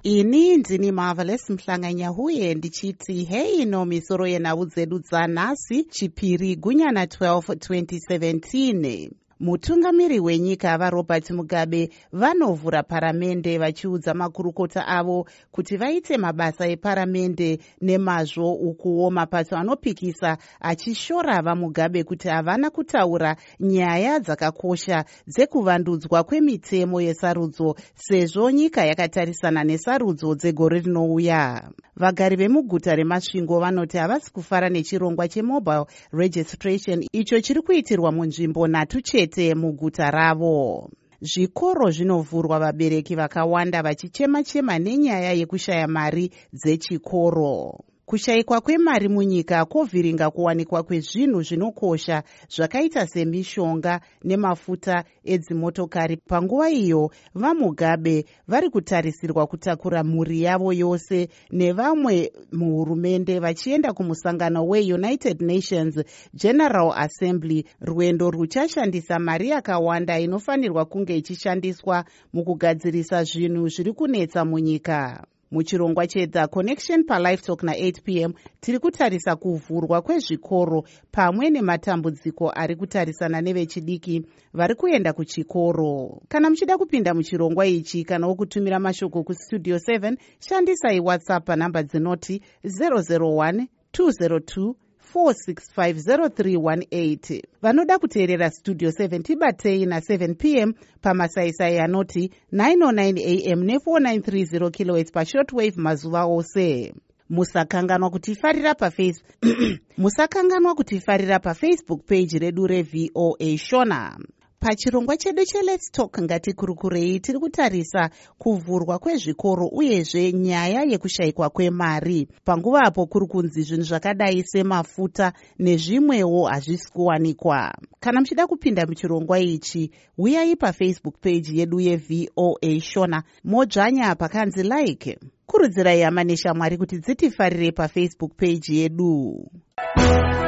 Ini ndini Marvelous Mhlanganyahuye ndichiti hei no misoro yenhau dzedu dzanhasi chipiri gunyana 12 2017. Mutungamiri wenyika vaRobert Mugabe vanovhura paramende vachiudza makurukota avo kuti vaite mabasa eparamende nemazvo, ukuwo mapato anopikisa achishora vaMugabe kuti havana kutaura nyaya dzakakosha dzekuvandudzwa kwemitemo yesarudzo sezvo nyika yakatarisana nesarudzo dzegore rinouya. Vagari vemuguta reMasvingo vanoti havasi kufara nechirongwa chemobile registration icho chiri kuitirwa munzvimbo nhatu chete muguta ravo. Zvikoro zvinovhurwa, vabereki vakawanda vachichema-chema nenyaya yekushaya mari dzechikoro. Kushayikwa kwemari munyika kwovhiringa kuwanikwa kwezvinhu zvinokosha zvakaita semishonga nemafuta edzimotokari. Panguva iyo vaMugabe vari kutarisirwa kutakura mhuri yavo yose nevamwe muhurumende vachienda kumusangano weUnited Nations General Assembly, rwendo ruchashandisa mari yakawanda inofanirwa kunge ichishandiswa mukugadzirisa zvinhu zviri kunetsa munyika. Muchirongwa cheDa Connection paLive Talk na8 p.m. tiri kutarisa kuvhurwa kwezvikoro pamwe nematambudziko ari kutarisana nevechidiki vari kuenda kuchikoro. Kana muchida kupinda muchirongwa ichi kana kutumira mashoko kustudio 7, shandisai WhatsApp panhamba dzinoti 001 202 4650318. Vanoda kuteerera Studio 7 tibatei na7 p.m. pamasaisai anoti 909 am ne4930 kHz pashortwave mazuva ose. Musakanganwa kutifarira paFacebook page redu reVOA Shona. Pachirongwa chedu cheLet's Talk ngatikurukurei tiri kutarisa kuvhurwa kwezvikoro uyezve nyaya yekushayikwa kwemari. Panguva apo kuri kunzi zvinhu zvakadai semafuta nezvimwewo hazvisi kuwanikwa. Kana muchida kupinda muchirongwa ichi, uyai paFacebook page yedu yeVOA Shona modzvanya pakanzi like. Kurudzirai hama neshamwari kuti dzitifarire paFacebook page yedu.